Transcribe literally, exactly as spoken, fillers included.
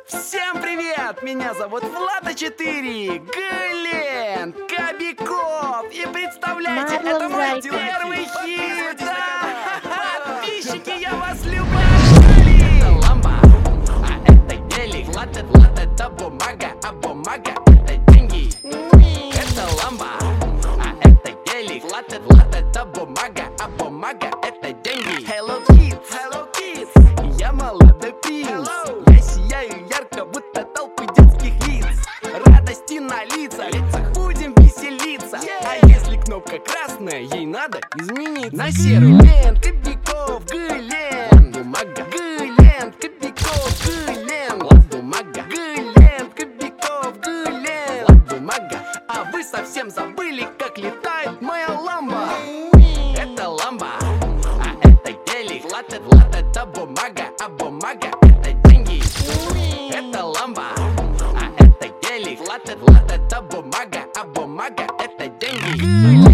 Всем привет! Меня зовут Влад а четыре, Глен Кобяков. И представляете, Марлон это мой Зайков. первый хит! Да! Подписчики, я вас люблю! Это ламба, а это гелик. Влад, Влад, это бумага, а бумага это деньги. Это ламба, а это гелик. Влад, Влад, это бумага, а бумага это деньги. Hello kids, hello kids, я молодой принц. Я сияю ярко, будто толпы детских лиц. Радости на лицах, будем веселиться. А если кнопка красная, ей надо изменить. На серый Глен Кобяков, Глен бумага, Глен Кобяков, Глен бумага, Глен Кобяков, Глен бумага. А вы совсем забыли, как летает моя ламба. Это ламба, а это гелик. Влад, Влад, это бумага, а бумага это деньги. Это ламба, а это гелик. Влад, Влад, это бумага, а бумага это деньги.